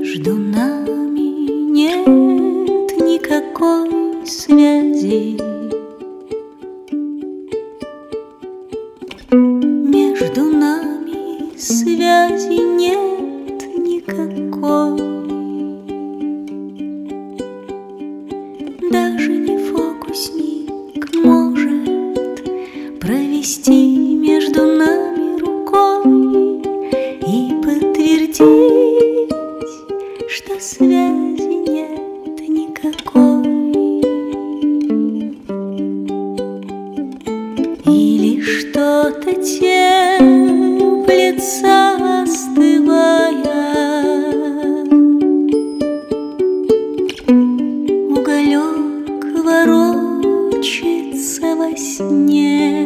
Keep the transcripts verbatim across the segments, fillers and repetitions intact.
Между нами нет никакой связи. Между нами связи нет никакой. Даже не фокусник может провести между нами рукой и подтвердить, что связи нет никакой. Или что-то теплится, остывая, уголек ворочается во сне.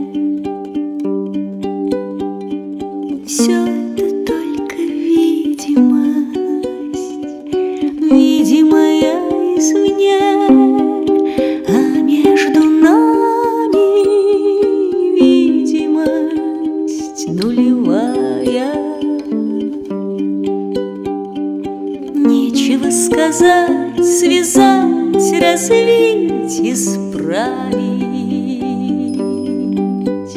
Все это только видимость, видимая извне, а между нами видимость нулевая. Нечего сказать, связать, развить, исправить.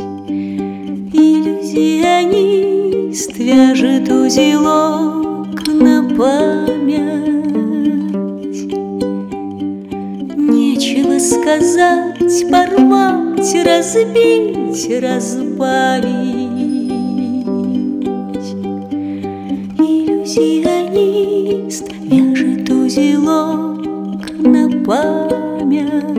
Иллюзионист вяжет узелок на память. Нечего сказать, порвать, разбить, разбавить. Иллюзионист вяжет узелок на память.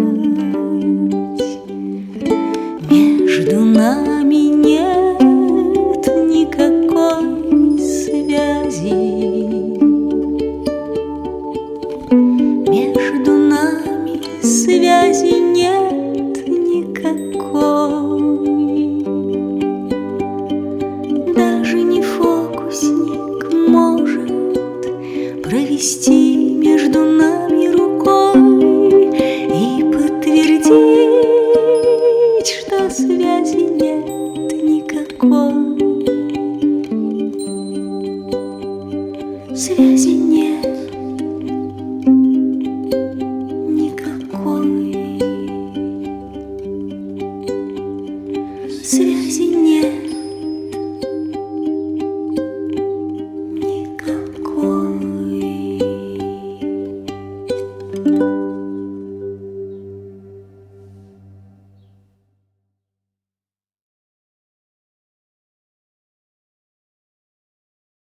Между нами нет никакой связи. Между нами связи нет никакой. Даже не фокусник может провести между нами рукой и подтвердить, что связи нет никакой. Связи нет никакой. Связи нет.